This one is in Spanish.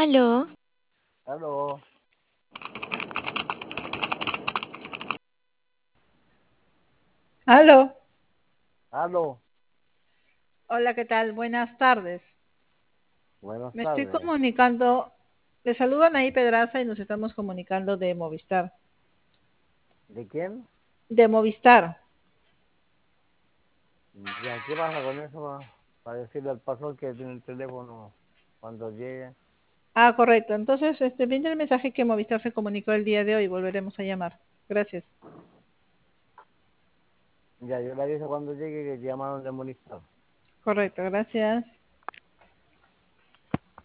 Aló, Aló, Aló, aló, hola, ¿qué tal? Buenas tardes. buenas Me estoy tardes. comunicando, le saludan ahí Pedraza y nos estamos comunicando de Movistar. ¿De quién? De Movistar. Ya, ¿qué pasa con eso? Para decirle al pastor que tiene el teléfono cuando llegue. Ah, correcto. Entonces, viene el mensaje que Movistar se comunicó el día de hoy. Volveremos a llamar. Gracias. Ya, yo le aviso cuando llegue que llamaron de monitor. Correcto, gracias.